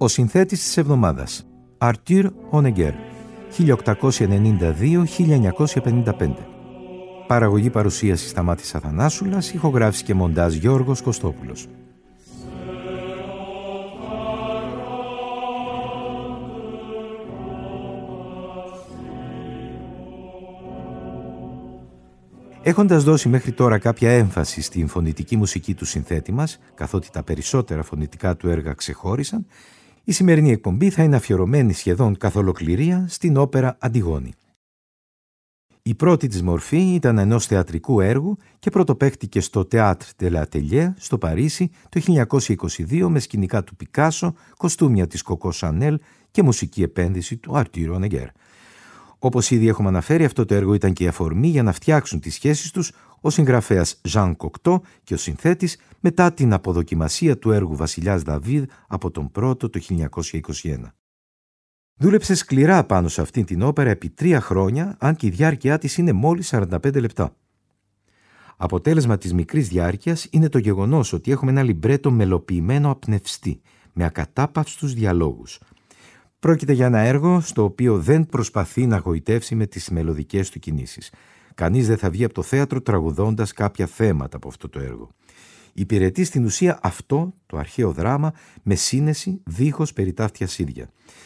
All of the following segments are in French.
Ο συνθέτης της εβδομάδας, Arthur Honegger, 1892-1955. Παραγωγή παρουσίαση Σταμάτης Αθανάσουλας, ηχογράφηση και μοντάζ Γιώργος Κωστόπουλος. Έχοντας δώσει μέχρι τώρα κάποια έμφαση στην φωνητική μουσική του συνθέτη μας, καθότι τα περισσότερα φωνητικά του έργα ξεχώρισαν, η σημερινή εκπομπή θα είναι αφιερωμένη σχεδόν καθ' ολοκληρία στην όπερα Αντιγόνη. Η πρώτη της μορφή ήταν ενός θεατρικού έργου και πρωτοπαίχτηκε στο Théâtre de l'Atelier στο Παρίσι το 1922 με σκηνικά του Πικάσο, κοστούμια της Coco Chanel και μουσική επένδυση του Arthur Honegger. Όπως ήδη έχουμε αναφέρει, αυτό το έργο ήταν και η αφορμή για να φτιάξουν τις σχέσεις τους ο συγγραφέας Jean Cocteau και ο συνθέτης μετά την αποδοκιμασία του έργου Βασιλιάς Δαβίδ από τον πρώτο το 1921. Δούλεψε σκληρά πάνω σε αυτήν την όπερα επί 3 χρόνια, αν και η διάρκεια της είναι μόλις 45 λεπτά. Αποτέλεσμα της μικρής διάρκειας είναι το γεγονός ότι έχουμε ένα λιμπρέτο μελοποιημένο απνευστή, με ακατάπαυστους διαλόγους. Πρόκειται για ένα έργο στο οποίο δεν προσπαθεί να γοητεύσει με τις μελωδικές του κινήσεις. Κανείς δεν θα βγει από το θέατρο τραγουδώντας κάποια θέματα από αυτό το έργο. Υπηρετεί στην ουσία αυτό το αρχαίο δράμα με σύνεση δίχως περιτάφτια σίδια.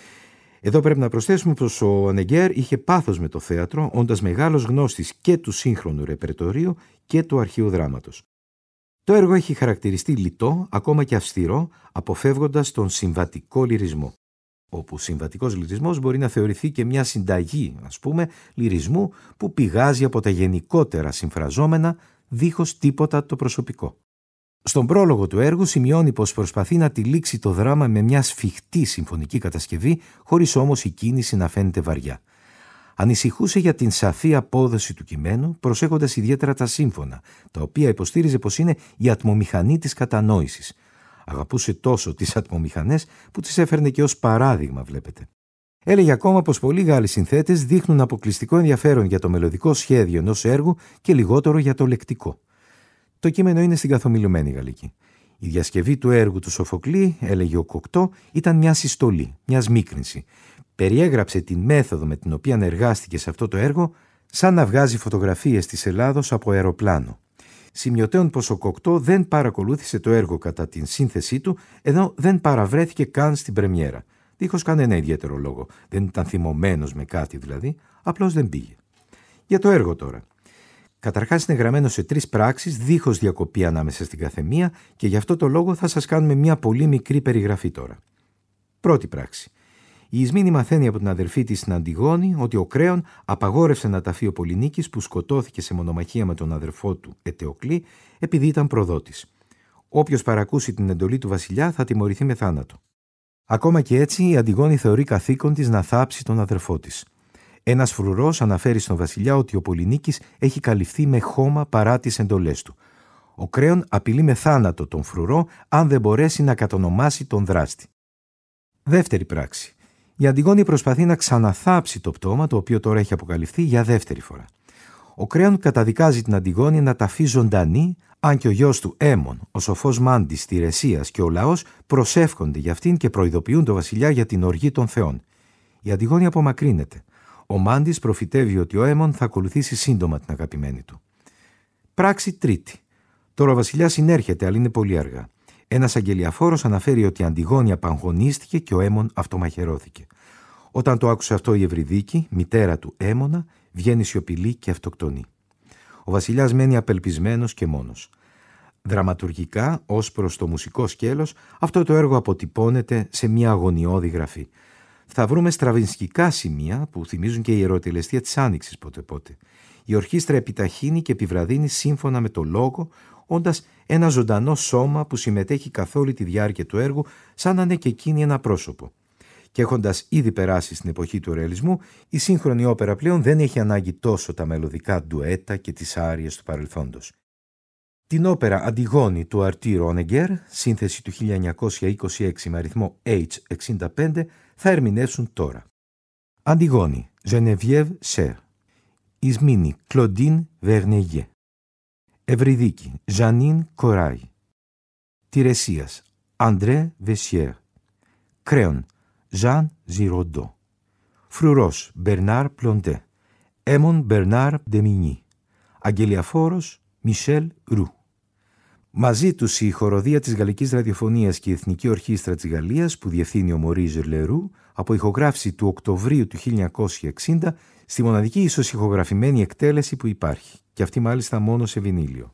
Εδώ πρέπει να προσθέσουμε πως ο Honegger είχε πάθος με το θέατρο, όντας μεγάλος γνώστης και του σύγχρονου ρεπερτορίου και του αρχαίου δράματος. Το έργο έχει χαρακτηριστεί λιτό, ακόμα και αυστηρό, αποφεύγοντας τον συμβατικό λυρισμό. Όπου συμβατικός λυρισμός μπορεί να θεωρηθεί και μια συνταγή, λυρισμού που πηγάζει από τα γενικότερα συμφραζόμενα, δίχως τίποτα το προσωπικό. Στον πρόλογο του έργου σημειώνει πως προσπαθεί να τυλίξει το δράμα με μια σφιχτή συμφωνική κατασκευή, χωρίς όμως η κίνηση να φαίνεται βαριά. Ανησυχούσε για την σαφή απόδοση του κειμένου, προσέχοντας ιδιαίτερα τα σύμφωνα, τα οποία υποστήριζε πως είναι η ατμομηχανή της κατανόησης. Αγαπούσε τόσο τις ατμομηχανές που τις έφερνε και ως παράδειγμα, βλέπετε. Έλεγε ακόμα πως πολλοί Γάλλοι συνθέτες δείχνουν αποκλειστικό ενδιαφέρον για το μελωδικό σχέδιο ενός έργου και λιγότερο για το λεκτικό. Το κείμενο είναι στην καθομιλουμένη γαλλική. Η διασκευή του έργου του Σοφοκλή, έλεγε ο Κοκτό, ήταν μια συστολή, μια σμίκρινση. Περιέγραψε την μέθοδο με την οποία εργάστηκε σε αυτό το έργο, σαν να βγάζει φωτογραφίες της Ελλάδος από αεροπλάνο. Σημειωτέων πως ο Κοκτό δεν παρακολούθησε το έργο κατά την σύνθεσή του, ενώ δεν παραβρέθηκε καν στην πρεμιέρα. Δίχως κανένα ιδιαίτερο λόγο. Δεν ήταν θυμωμένος με κάτι δηλαδή, απλώς δεν πήγε. Για το έργο τώρα. Καταρχάς είναι γραμμένο σε 3 πράξεις, δίχως διακοπή ανάμεσα στην καθεμία, και γι' αυτό το λόγο θα σας κάνουμε μια πολύ μικρή περιγραφή τώρα. Πρώτη πράξη. Η Ισμήνη μαθαίνει από την αδερφή της στην Αντιγόνη ότι ο Κρέον απαγόρευσε να ταφεί ο Πολυνίκης που σκοτώθηκε σε μονομαχία με τον αδερφό του Ετεοκλή επειδή ήταν προδότης. Όποιος παρακούσει την εντολή του βασιλιά θα τιμωρηθεί με θάνατο. Ακόμα και έτσι η Αντιγόνη θεωρεί καθήκον της να θάψει τον αδερφό της. Ένας φρουρός αναφέρει στον βασιλιά ότι ο Πολυνίκης έχει καλυφθεί με χώμα παρά τις εντολές του. Ο Κρέον απειλεί με θάνατο τον φρουρό αν δεν μπορέσει να κατονομάσει τον δράστη. Δεύτερη πράξη. Η Αντιγόνη προσπαθεί να ξαναθάψει το πτώμα, το οποίο τώρα έχει αποκαλυφθεί για δεύτερη φορά. Ο Κρέον καταδικάζει την Αντιγόνη να ταφεί ζωντανή, αν και ο γιος του Έμον, ο σοφός Μάντης Τηρεσίας και ο λαός προσεύχονται για αυτήν και προειδοποιούν τον βασιλιά για την οργή των θεών. Η Αντιγόνη απομακρύνεται. Ο Μάντης προφητεύει ότι ο Έμον θα ακολουθήσει σύντομα την αγαπημένη του. Πράξη τρίτη. Τώρα ο βασιλιάς συνέρχεται, αλλά είναι πολύ αργά. Ένας αγγελιαφόρος αναφέρει ότι η Αντιγόνη απαγχωνίστηκε και ο Έμον αυτομαχαιρώθηκε. Όταν το άκουσε αυτό η Ευρυδίκη, μητέρα του Έμονα, βγαίνει σιωπηλή και αυτοκτονεί. Ο βασιλιάς μένει απελπισμένος και μόνος. Δραματουργικά, ως προς το μουσικό σκέλος, αυτό το έργο αποτυπώνεται σε μια αγωνιώδη γραφή. Θα βρούμε στραβινσκικά σημεία που θυμίζουν και η ιεροτελεστία της Άνοιξης πότε-πότε. Η ορχήστρα επιταχύνει και επιβραδύνει σύμφωνα με το λόγο, όντας ένα ζωντανό σώμα που συμμετέχει καθ' όλη τη διάρκεια του έργου, σαν να είναι και εκείνη ένα πρόσωπο. Και έχοντας ήδη περάσει στην εποχή του ρεαλισμού, η σύγχρονη όπερα πλέον δεν έχει ανάγκη τόσο τα μελωδικά ντουέτα και τις άριες του παρελθόντος. Την όπερα Αντιγόνη του Arthur Honegger, σύνθεση του 1926 με αριθμό H65, θα ερμηνεύσουν τώρα. Αντιγόνη, Geneviève Cher. Ισμήνη, Claudine Verneuil. Ευρυδίκη, Janine Corail. Τηρεσίας, André Vessière. Créon, Jean Giraudoux. Φρουρός, Bernard Blondet. Έμον, Bernard Demigny. Αγγελιαφόρος, Michel Roux. Μαζί τους η χοροδία της Γαλλικής Ραδιοφωνίας και η Εθνική Ορχήστρα της Γαλλίας που διευθύνει ο Μωρίζ Λερού από ηχογράφηση του Οκτωβρίου του 1960 στη μοναδική ισοσυχογραφημένη εκτέλεση που υπάρχει και αυτή μάλιστα μόνο σε βινίλιο.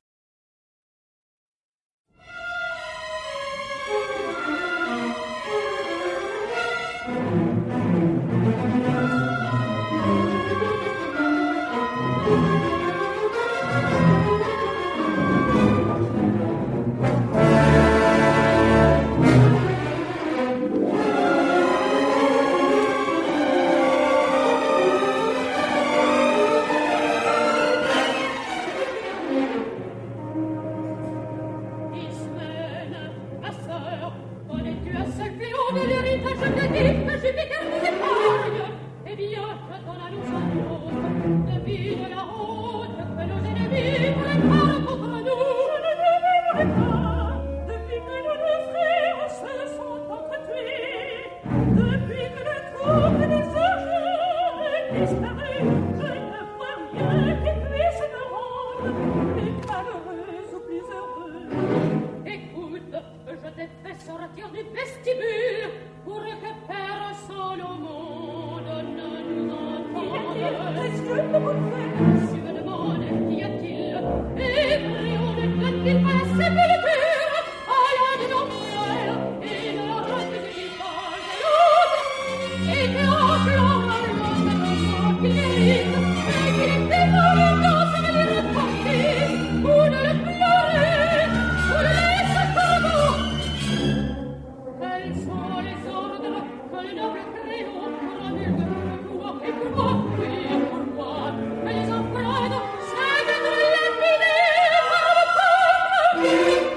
Thank you.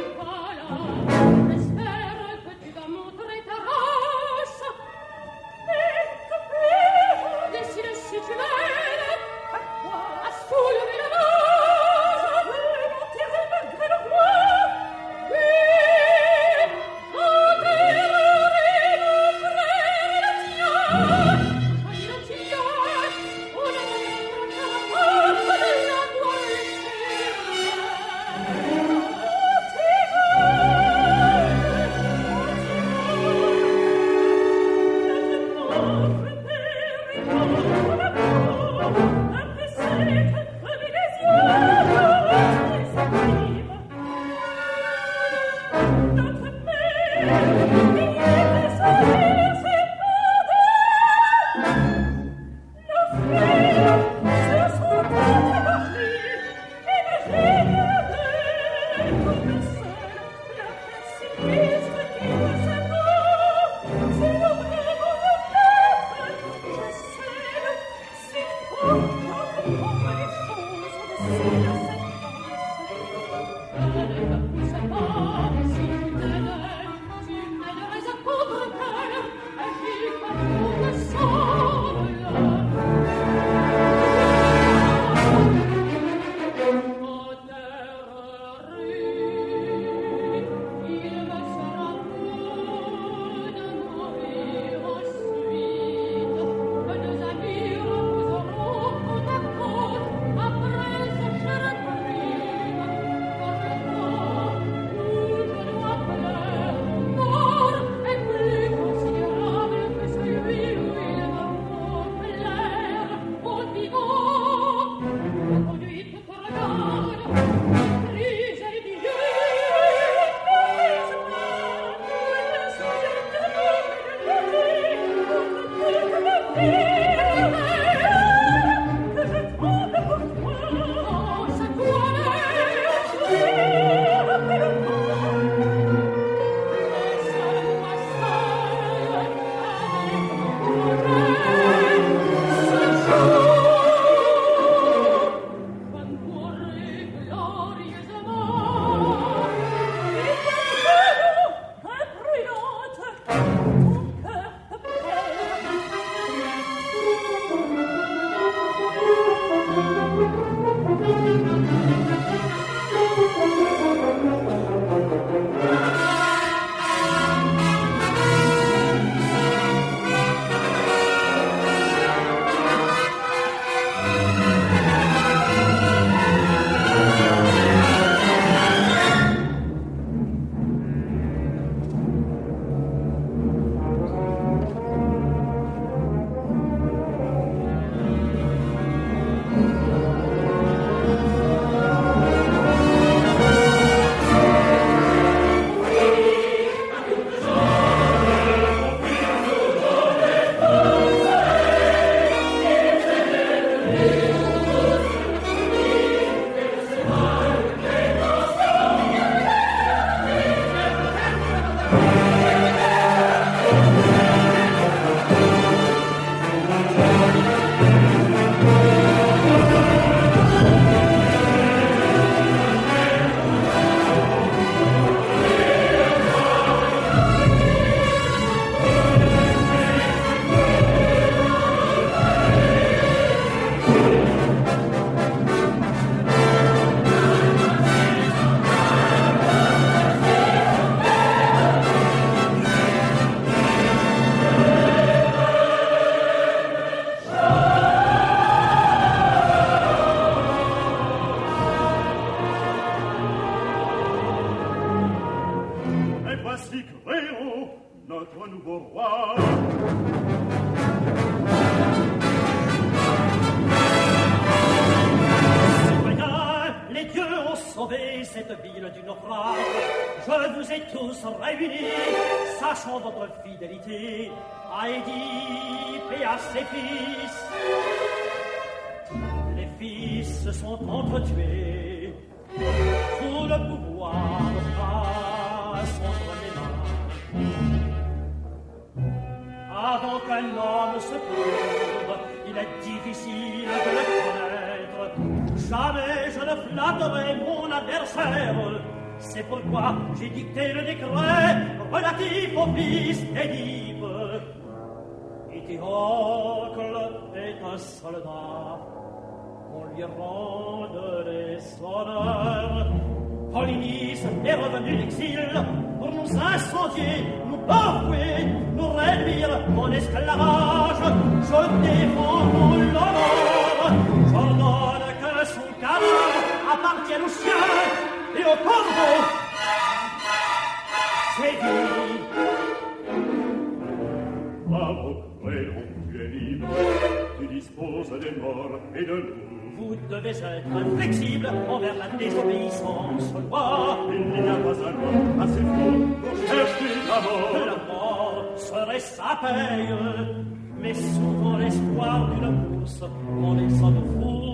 notre nouveau roi. Citoyens, les dieux ont sauvé cette ville du naufrage. Je vous ai tous réunis, sachant votre fidélité à Édipe et à ses fils. Les fils se sont entretués, tout le pouvoir passe entre mes mains. Avant qu'un homme se prouve, il est difficile de le connaître. Jamais je ne flatterai mon adversaire. C'est pourquoi j'ai dicté le décret relatif au fils d'Édipe. Étiocle est un soldat, on lui rende les honneurs. Polynice est revenu d'exil pour nous incendier, nous bafouer, nous réduire en esclavage. Je défends mon honneur, j'ordonne que son cadavre appartienne aux chiens et aux corbeaux. C'est dit. Bravo, frérot, tu es libre, tu disposes des morts et de nous. Vous devez être flexible envers la désobéissance aux lois. Il n'y a pas un homme assez fou pour chercher la mort. La mort serait sa paye, mais souvent l'espoir d'une bourse en les hommes fous.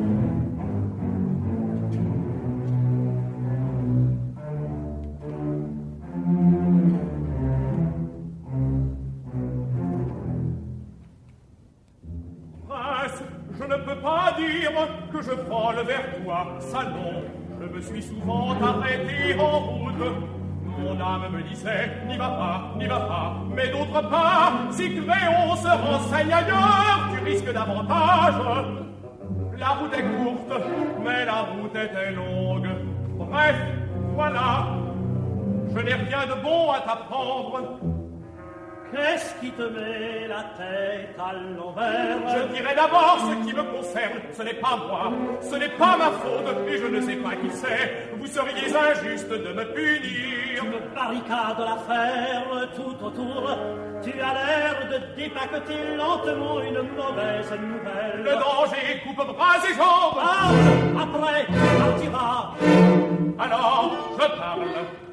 Je ne peux pas dire que je frôle vers toi, ça non. Je me suis souvent arrêté en route. Mon âme me disait, n'y va pas. Mais d'autre part, si Cléon se renseigne ailleurs, tu risques davantage. La route est courte, mais la route était longue. Bref, voilà, je n'ai rien de bon à t'apprendre. Qu'est-ce qui te met la tête à l'envers? Je dirai d'abord ce qui me concerne. Ce n'est pas moi, ce n'est pas ma faute, et je ne sais pas qui c'est. Vous seriez injuste de me punir. Tu me barricades l'affaire tout autour. Tu as l'air de dépaqueter lentement une mauvaise nouvelle. Le danger coupe bras et jambes. Après, tu partiras. Alors, je parle.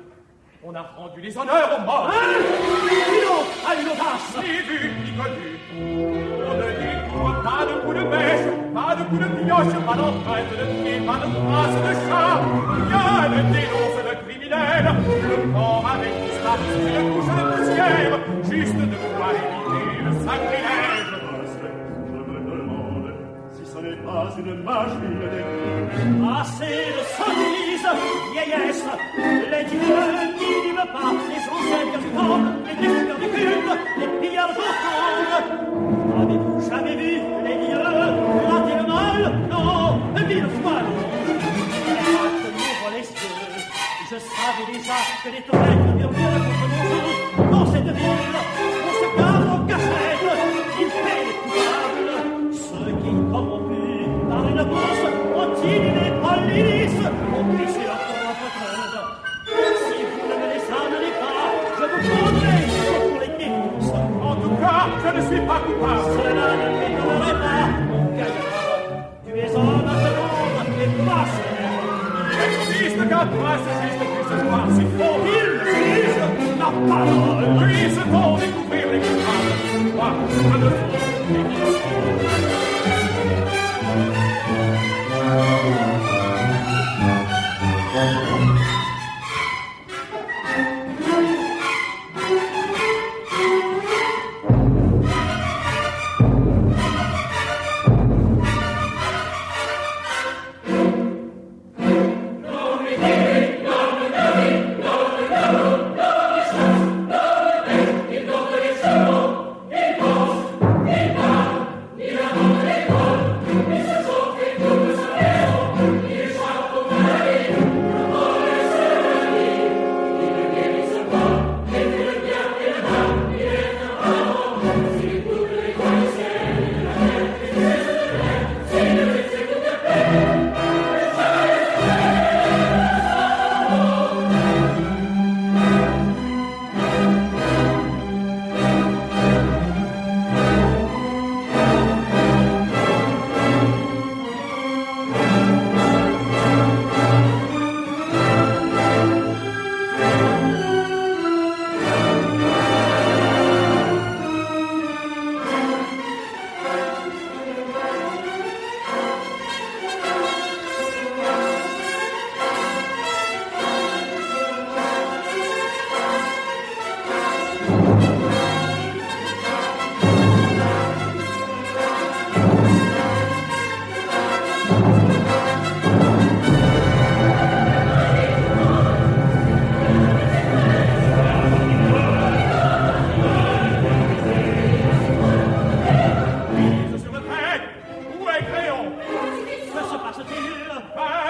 On a rendu les honneurs aux morts. Sinon, à une audace. Ni vu, ni connu. On ne découvre pas de coups de bêche, pas de coups de pioche, pas d'empreinte de pied, pas de traces de chat. Rien ne dénonce le criminel. Le corps avait disparu sous une couche de poussière, juste de quoi éviter le sacrilège. Je me demande si ce n'est pas une machine des assez de sottise, vieillesse. Les dieux n'iniment pas les ancêtres du temps, les destructeurs du culte, les pilleurs d'offrandes. Avez-vous jamais vu les dieux flatter le mal? Non, 1000 fois non. Les actes m'ouvrent les yeux. Je savais déjà que les torrents murmurent contre nos jours. Dans cette ville, on se garde en cachette. Ils paient les coupables. Ceux qui, corrompus par une bourse, ont inhumé Polynice, ont glissé leur propre code. Si vous ne me les amenez pas, je vous prendrai pour les défonces. En tout cas, je ne suis pas coupable. Cela ne m'étonnerait pas, mon gaillard. Tu es homme à te rendre et pas cher. Il existe qu'un prince juste puisse voir si fort. Il juge la parole. Puisse-t-on découvrir les coupables? Moi, je ne fais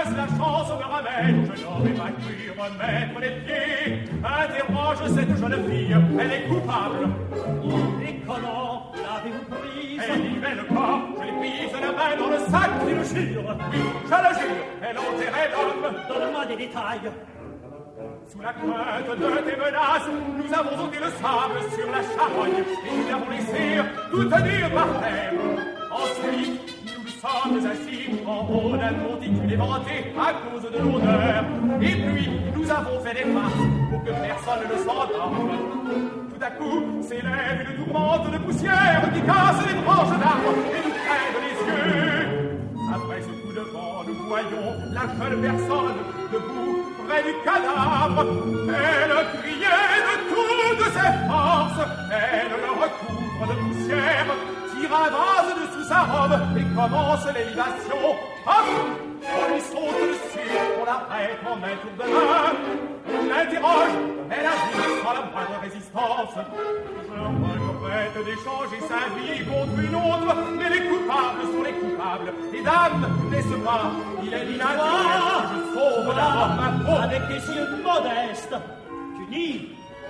hélas, la chance me ramène, je n'aurais pas cru remettre les pieds. Interroge cette jeune fille, elle est coupable. Oh, et comment l'avez-vous prise? Elle y met le corps, je l'ai prise la main dans le sac. Tu le jures? Oui, je le jure, elle enterrait l'homme. Donne-moi des détails. Sous la crainte de tes menaces, nous avons ôté le sable sur la charogne et nous l'avons laissé tout tenir par terre. Ensuite, nous nous sommes assis en haut d'un monticule éventé à cause de l'odeur. Et puis, nous avons fait des farces pour que personne ne s'entende. Tout à coup, s'élève une tourmente de poussière qui casse les branches d'arbres et nous crève les yeux. Après ce coup de vent, nous voyons la jeune personne debout près du cadavre. Elle criait de toutes ses forces. Elle le recouvre de poussière, tire un vase de sous sa robe et commence l'élévation. Hop! On lui saute dessus, on l'arrête en un tour de main. On l'interroge, elle agit sans la moindre résistance. Je regrette d'échanger sa vie contre une autre, mais les coupables sont les coupables. Et dame, n'est-ce pas, il est inadmissible que je sauve d'abord ma peau. Avec des yeux modestes, tu nies,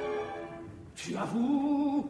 tu avoues.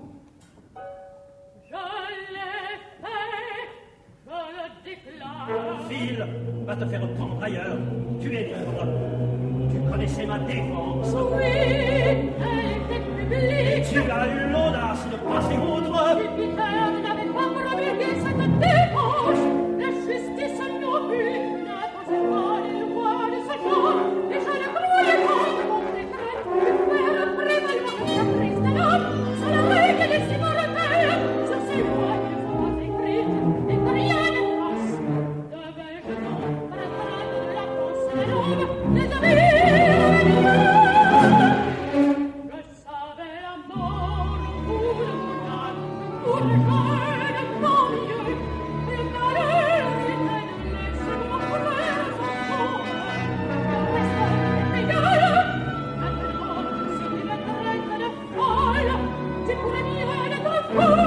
Je l'ai fait, je le déclare. File, va te faire prendre ailleurs, tu es libre. Tu connaissais ma défense. Oui, elle était publique. Tu as eu l'audace de passer outre. Jupiter n'avait pas promulgué cette défense. La justice nous put, n'imposait pas les lois de ce genre. Et je ne croyais pas que mon décret pût faire prévaloir la caprice de l'homme sur la règle des immortels. Sur ces lois qu'ils ont écrites et que rien ne fasse. Devais-je donc prendre de la force de l'homme des amis? Je savais la mort au bout de mon âme, pour le jeune banlieue, le malheur était de laisser mon frère sans reste égal. Maintenant, si tu me traites de folle, tu pourrais bien être fou.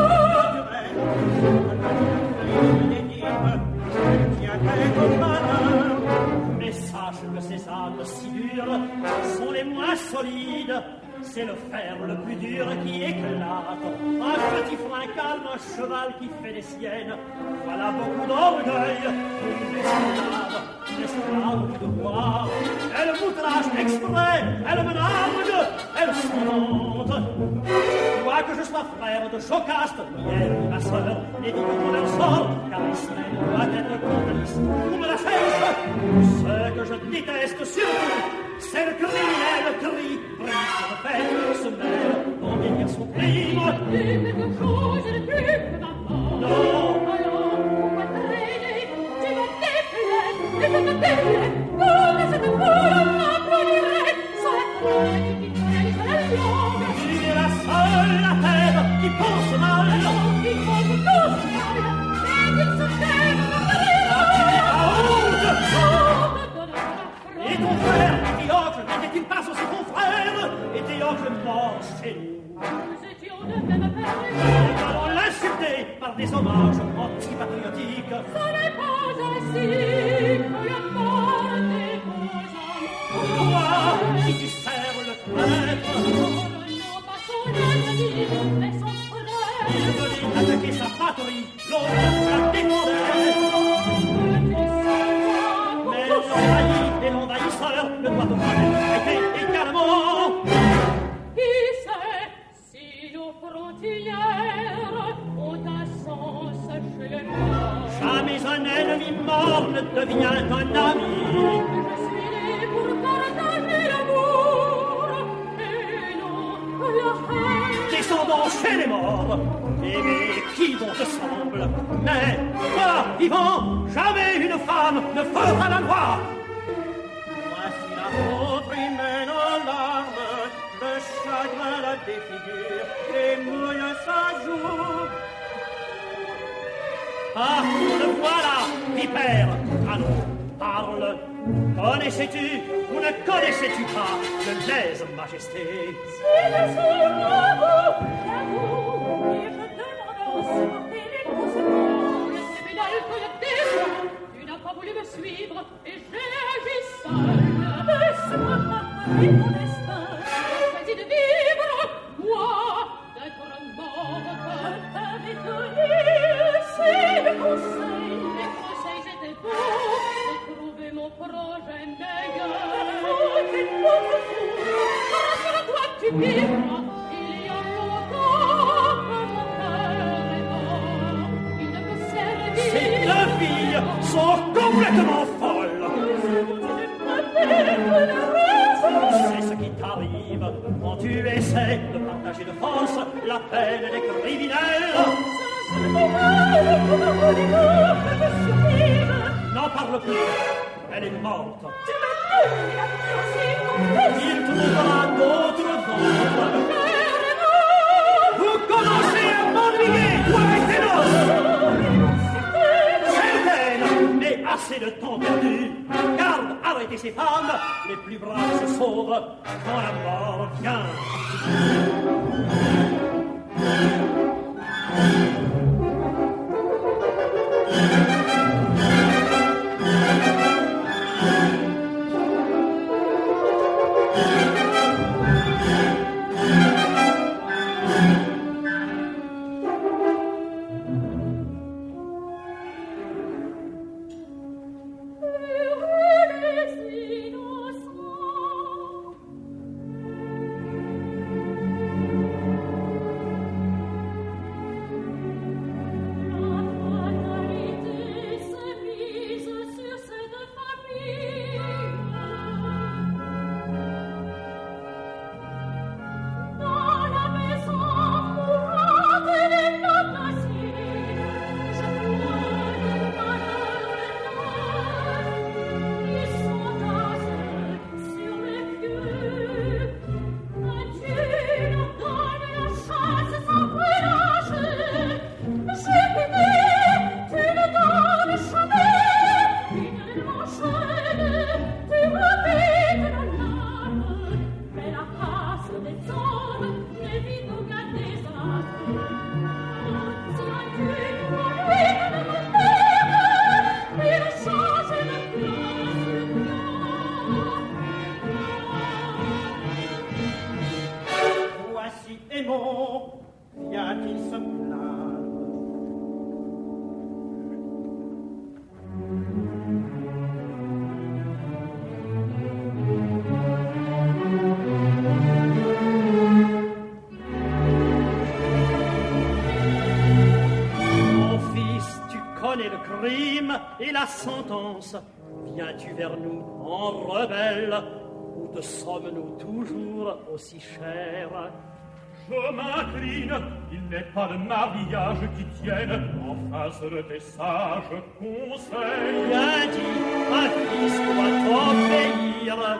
Mais sache que ces âmes si dures sont les moins solides. C'est le fer le plus dur qui éclate. Un petit frein calme, un cheval qui fait des siennes. Voilà beaucoup d'orgueil. Une esclave du devoir. Elle m'outrage exprès, elle me nargue, elle s'invente. Toi que je sois frère de Jocaste, ni elle ni ma sœur, et dit que leur sort, car Ismène doit être complice. Pour me la faire, ce que je déteste surtout, c'est le criminel cri, brise de peine, se mêle, pour guérir son crime. As-tu quelque chose de plus que ma mort? Non. Alors, pourquoi traîner? Tu me déplais, et je te déplais. Comme cette foule m'applaudirait, sans la crainte qui traîne la langue. Tu es la seule à terre qui pense mal. Ils pensent tous mal, mais ils se taisent La honte. me donne la Et ton frère, Antioche, n'était-il pas aussi ton frère? Antioche mort chez nous. Nous étions de même père. Nous allons l'insulter par des hommages antipatriotiques. Ce n'est pas ainsi que la mort des beaux hommes. Toi, si tu sers le traître, Non pas son ennemi, mais son frère. il venait attaquer sa patrie, l'autre la défendait. Mais l'envahi et l'envahisseur ne doivent pas être traités également. Qui sait si nos frontières ont un sens chez les morts? Jamais un ennemi mort ne devient un ami. Je suis né pour partager l'amour et non la haine. Descendons chez les morts, aimer qui bon te semble. Mais, toi, vivant, jamais une femme ne fera la loi. Voici la pauvre humaine en larmes, le chagrin la défigure et mouille sa joue. Ah, le voilà, vipère, allons, parle. Connaissais-tu ou ne connaissais-tu pas de lèse-majesté? Si je suis j'avoue, et je demande aussi les conséquences. C'est pénal que le démon, tu n'as pas voulu me suivre, et j'ai agi Et la sentence, viens-tu vers nous en rebelle, ou te sommes-nous toujours aussi chers? Je m'incline, il n'est pas de mariage qui tienne en face de tes sages conseils. Bien dit, un fils doit obéir.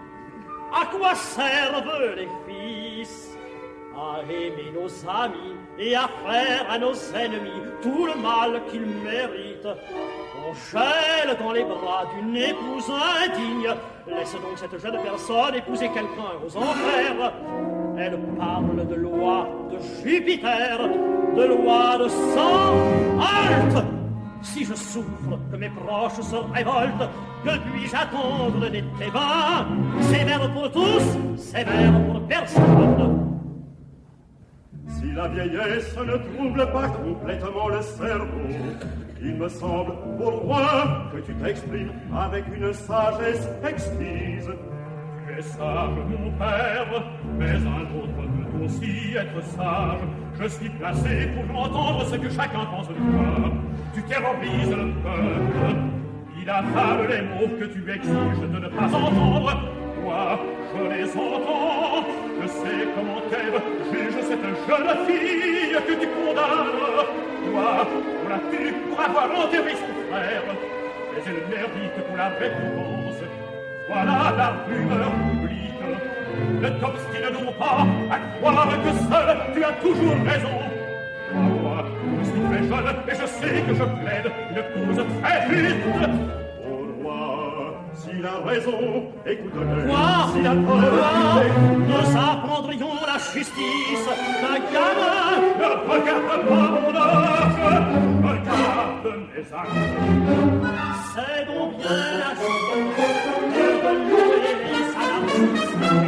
À quoi servent les fils? À aimer nos amis et à faire à nos ennemis tout le mal qu'ils méritent. On gèle dans les bras d'une épouse indigne. Laisse donc cette jeune personne épouser quelqu'un aux enfers. Elle parle de loi de Jupiter, de loi de sang. Halte! Si je souffre, que mes proches se révoltent, que puis-je attendre des Thébains? Sévère pour tous, sévère pour personne. Si la vieillesse ne trouble pas complètement le cerveau, il me semble, au loin, que tu t'exprimes avec une sagesse exquise. Tu es sage, mon père, mais un autre peut aussi être sage. Je suis placé pour entendre ce que chacun pense de toi. Tu terrorises le peuple. Il avale les mots que tu exiges de ne pas entendre. Moi, je les entends. Je sais comment t'aime, juge cette jeune fille que tu condamnes. Toi, on l'a tue pour avoir enterré son frère, mais elle mérite pour la récompense. Voilà la rumeur publique. Ne t'obstine donc pas à croire que seul tu as toujours raison. Moi, je suis très jeune et je sais que je plaide une cause très juste. S'il a raison, écoute-le. Quoi? S'il a tort, nous apprendrions la justice d'un gamin. Ne regarde pas mon âge, regarde mes actes. C'est donc bien la chose de louer sa justice.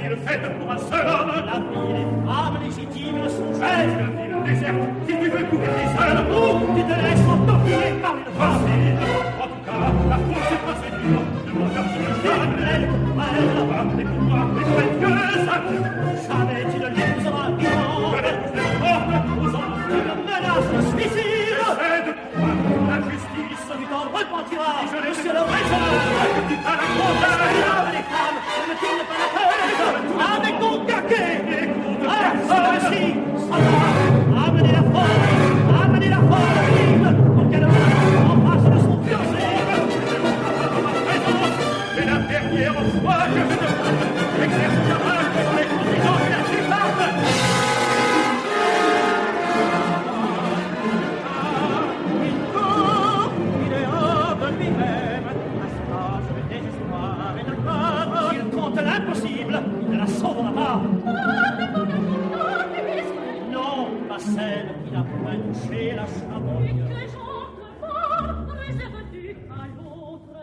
ville faite pour un seul homme. La vie des femmes légitimes sont jeunes. La ville déserte, si tu veux courir les seuls. Ou tu te laisses entorpiller par une femme. Facile. En tout cas, la fausse est procédure. Demande un petit Elle, et pour moi, les précieuses. jamais tu ne l'épouseras vivante. Aux hommes qui me menacent de suicide. J'aide pour la justice. Tu t'en repentiras, Je l'ai monsieur le régent. Tu as la condamne. Les femmes ne tournent pas la tête. Avec ton caquet. Celui-ci, amenez la folle vive pour qu'elle en face de son fiancé. C'est la dernière fois que je demande. Exerce ta main contre les conséquences de la suparte. Il court, il est hors de lui-même. À ce âge de désespoir et de peur, s'il compte l'impossible, il ne la sauvera pas. Non, pas celle qui n'a point touché la chamogne. Quel genre de mort réserves-tu à l'autre?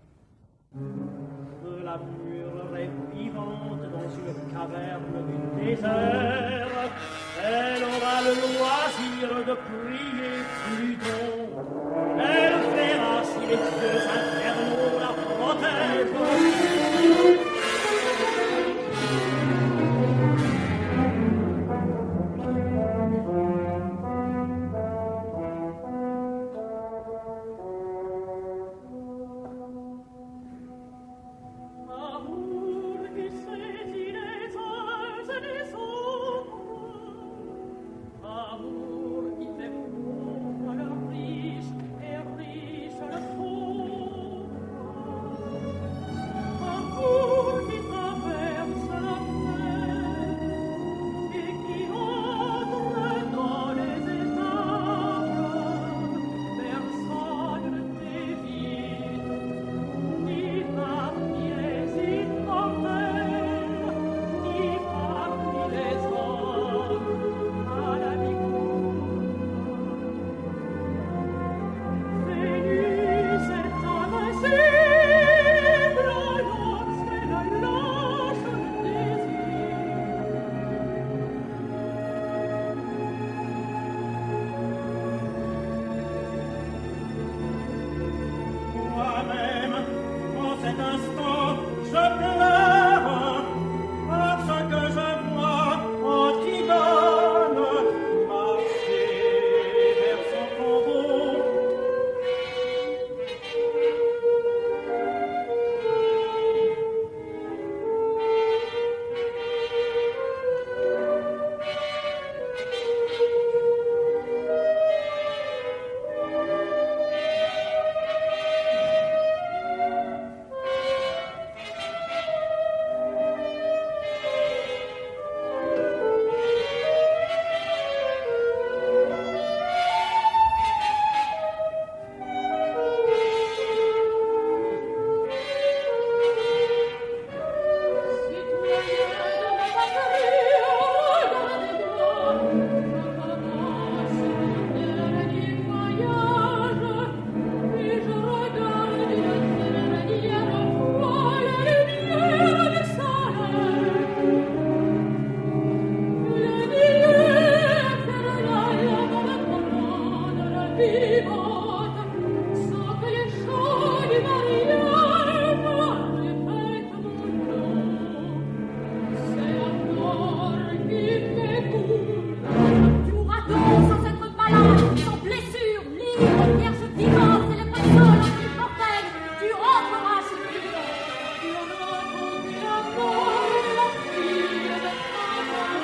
De la mûrerie vivante dans une caverne du désert, elle aura le loisir de prier Pluton. Elle verra si les dieux infernaux la protègent. Amour qui saisit les âges et les ombres, amour qui fait pauvre le riche et riche le pauvre, amour qui traverse la mer et qui entre dans les étables. Personne ne t'évite, ni parmi les immortels, ni parmi les hommes, à la Vénus est invincible lorsqu'elle lâche le désir. Moi-même, en cet instant, je pleure, parce que je vois Antigone marcher vers son tombeau.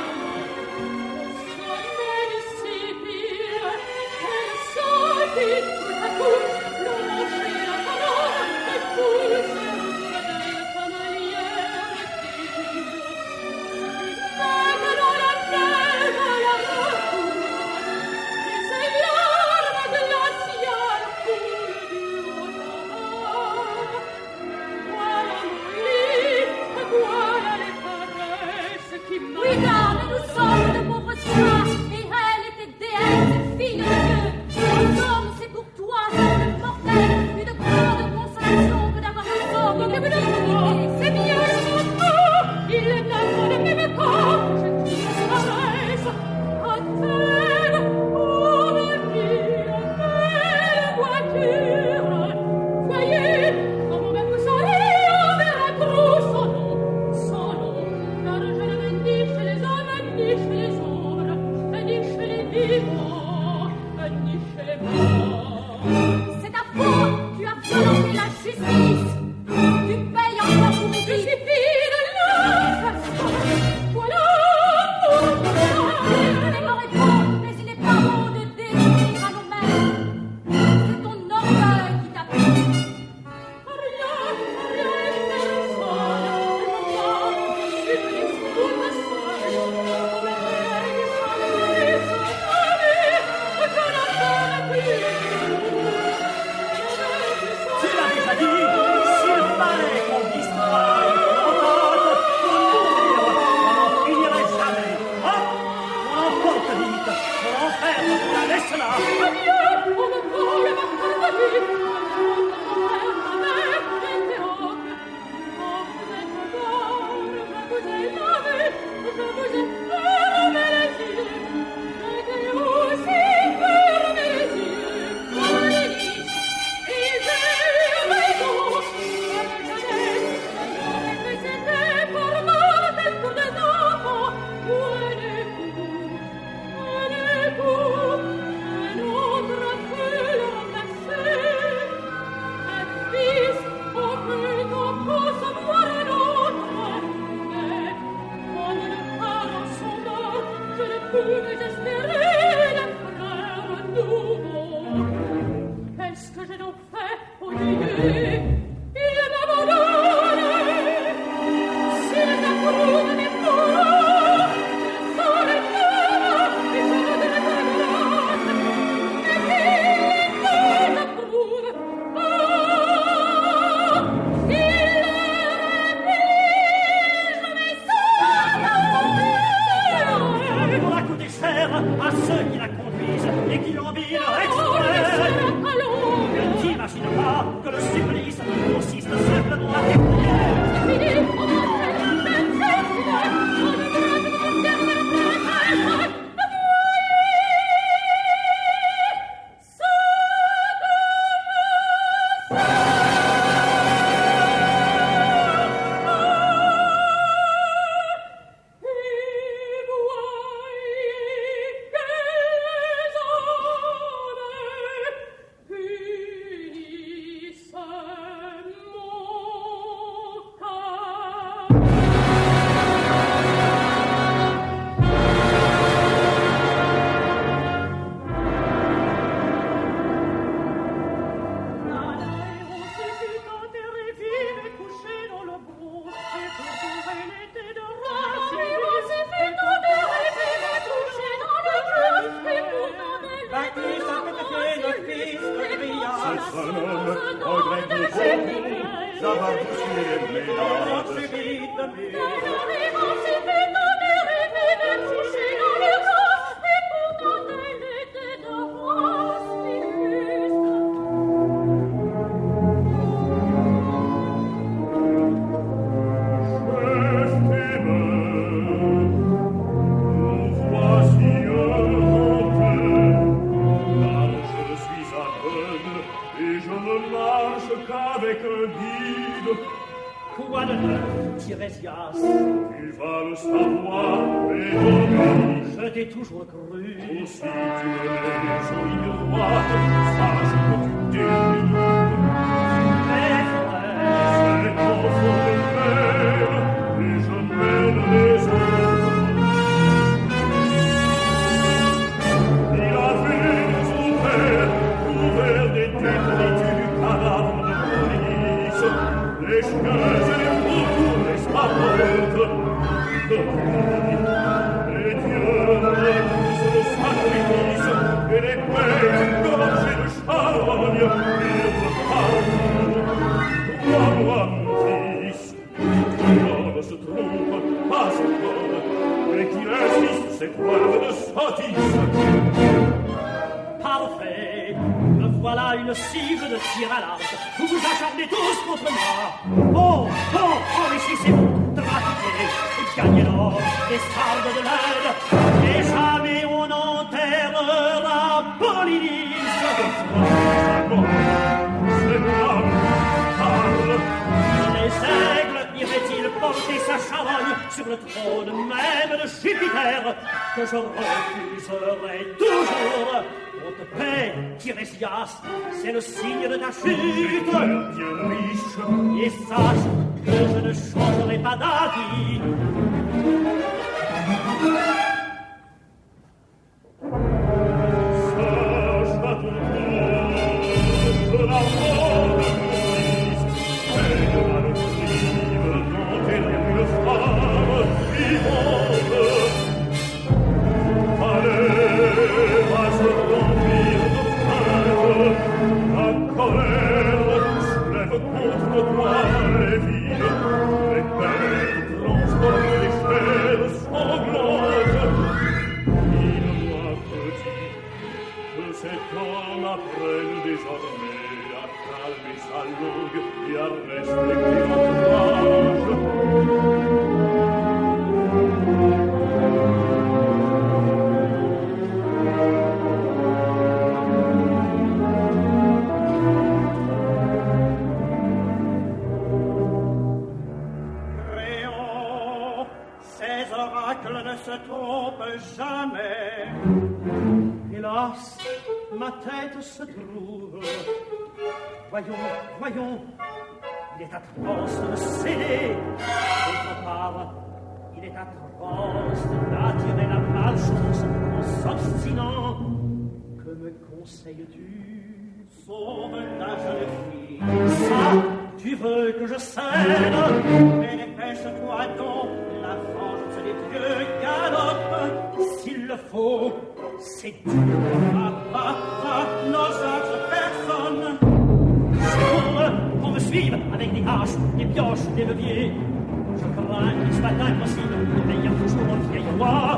Thank you. C'est le signe de ta chute. Et sache que je ne changerai pas d'avis. Sache à ton tour que la mort de Christ est de maladie dont elle est une femme vivante. Allez, va se remplir de crainte. La colère soulève contre toi les vides, les bêtes transportent les chairs sanglantes. Il doit te dire que cet homme apprenne désormais sa longue et à respecter l'entourage. Créons, ces oracles ne se trompent jamais. Hélas, ma tête se trouve. Voyons, il est atroce de céder. D'autre part, il est atroce d'attirer la malchance en s'obstinant. Que me conseilles-tu? Sauve la jeune fille. Ça, tu veux que je cède? Mais dépêche-toi donc, la vengeance des dieux galope. S'il le faut, c'est Dieu. N'osage personne. C'est qu'on me suive avec des haches, des pioches, des leviers. Je crains qu'il soit impossible de veiller toujours mon vieil roi.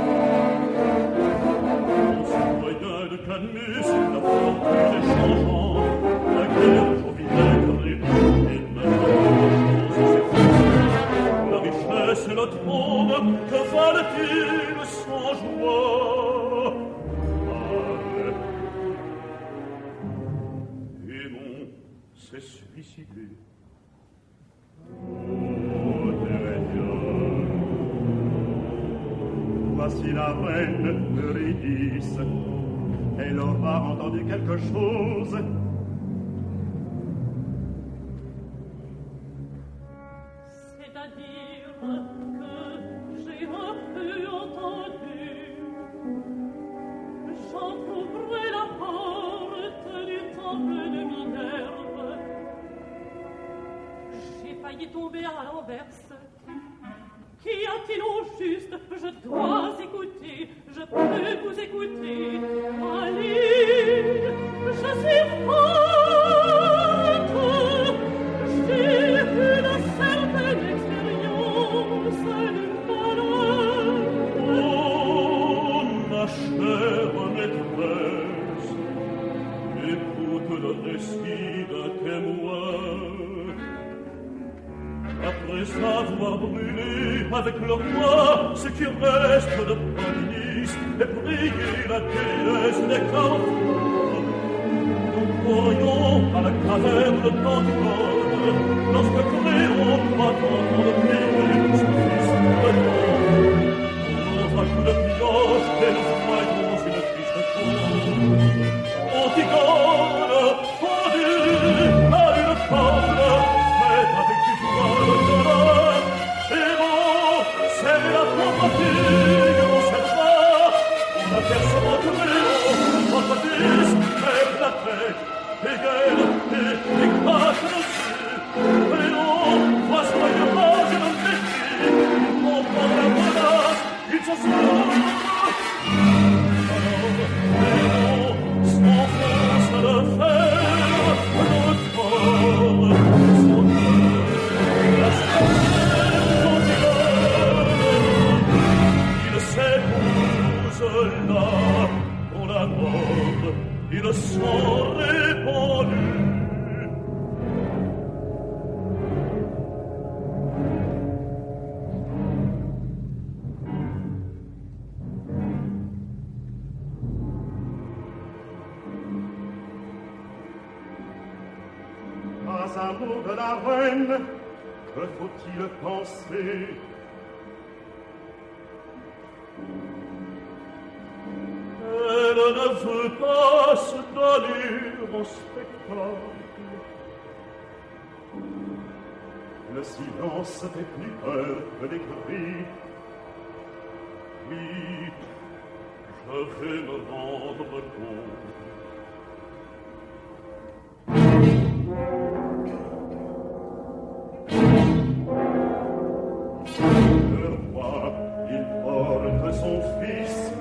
Canmus, la fortune changeant fatigué. Oh, Térédia, voici la reine d'Eurydice. Elle aura entendu quelque chose. C'est-à-dire que j'ai un peu entendu. J'entrouvrai la porte du temple de Minerve. J'ai failli tomber à l'enverse. Qu'y a-t-il au juste? Je dois écouter, je peux vous écouter. Allez, je suis forte. J'ai une certaine expérience du malheur. Oh, ma chère maîtresse, écoute le récit d'un témoin. Après avoir brûlé avec le roi ce qui reste de Polynice et prié la déesse des carrefours, nous croyons à la caverne d'Antigone lorsque Cléon doit entendre prier son fils de mort. Dans un coup de pioche et nous voyons une triste chose. Antigone, pendue à une femme, faite avec du foie de l'or. Et bon, c'est la pauvre fille, on sait pas. On aperçoit Cléon, votre fils, éclaté, égal et écrase dessus. Cléon, voit soigneusement une métier, il comprend la menace, il se sauve. Alors, Cléon s'enfonce le fer, le corps, son cœur, la scène d'Antigone. Il s'épouse là, pour la mort, il s'en répandu. Pas un mot de la reine, que faut-il penser? Elle ne veut pas se donner au spectacle. Le silence fait plus peur que les cris. Oui, je vais me rendre compte. Le roi, il porte son fils.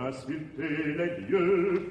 insulter les dieux.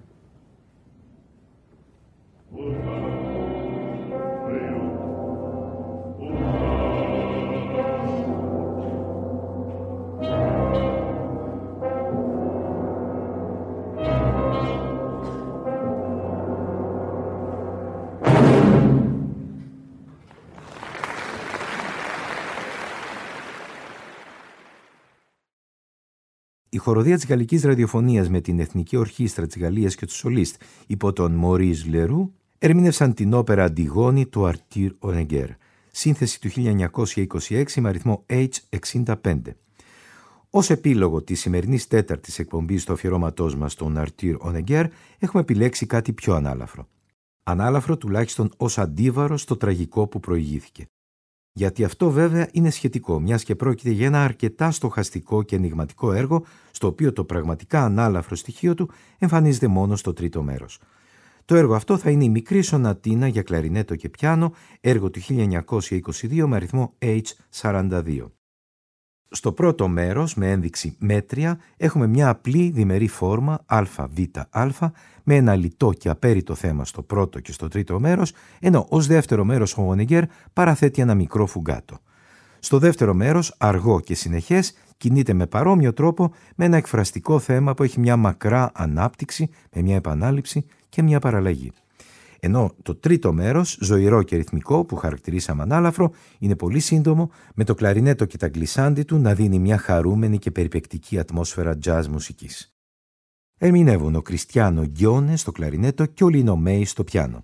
Η χοροδία της Γαλλικής Ραδιοφωνίας με την Εθνική Ορχήστρα της Γαλλίας και του Σολίστ υπό τον Μωρίς Λερού ερμήνευσαν την όπερα Αντιγόνη του Αρτήρ Ονεγκέρ, σύνθεση του 1926 με αριθμό H65. Ως επίλογο της σημερινής τέταρτης εκπομπής του αφιερώματός μας στον Αρτήρ Ονεγκέρ έχουμε επιλέξει κάτι πιο ανάλαφρο. Ανάλαφρο τουλάχιστον ως αντίβαρο στο τραγικό που προηγήθηκε. Γιατί αυτό βέβαια είναι σχετικό, μιας και πρόκειται για ένα αρκετά στοχαστικό και ενιγματικό έργο, στο οποίο το πραγματικά ανάλαφρο στοιχείο του εμφανίζεται μόνο στο τρίτο μέρος. Το έργο αυτό θα είναι η μικρή σονατίνα για κλαρινέτο και πιάνο, έργο του 1922 με αριθμό H42. Στο πρώτο μέρος, με ένδειξη μέτρια, έχουμε μια απλή διμερή φόρμα ΑΒΑ με ένα λιτό και απέριτο θέμα στο πρώτο και στο τρίτο μέρος, ενώ ως δεύτερο μέρος ο Ονεγκέρ παραθέτει ένα μικρό φουγκάτο. Στο δεύτερο μέρος, αργό και συνεχές, κινείται με παρόμοιο τρόπο με ένα εκφραστικό θέμα που έχει μια μακρά ανάπτυξη με μια επανάληψη και μια παραλλαγή. Ενώ το τρίτο μέρος, ζωηρό και ρυθμικό που χαρακτηρίσαμε ανάλαφρο, είναι πολύ σύντομο, με το κλαρινέτο και τα γκλισάντι του να δίνει μια χαρούμενη και περιπεκτική ατμόσφαιρα jazz μουσικής. Ερμηνεύουν ο Κριστιάνο Γκιόνε στο κλαρινέτο και ο Λίνο Μέι στο πιάνο.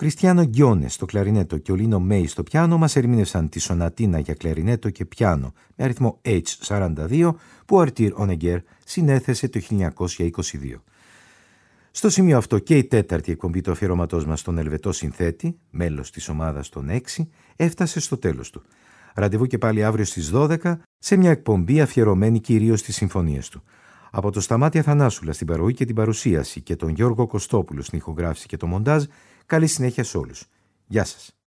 Κριστιάνο Γκιόνε στο κλαρινέτο και ο Λίνο Μέι στο πιάνο μας ερμήνευσαν τη σονατίνα για κλαρινέτο και πιάνο με αριθμό H42 που ο Αρτήρ Ονεγκέρ συνέθεσε το 1922. Στο σημείο αυτό και η τέταρτη εκπομπή του αφιερωματός μας στον Ελβετό συνθέτη, μέλος της ομάδας των 6, έφτασε στο τέλος του. Ραντεβού και πάλι αύριο στις 12 σε μια εκπομπή αφιερωμένη κυρίως στις συμφωνίες του. Από το Σταμάτη Αθανάσουλα στην παροή και την παρουσίαση και τον Γιώργο Κωστόπουλο στην ηχογράφηση και το μοντάζ, καλή συνέχεια σε όλους. Γεια σας.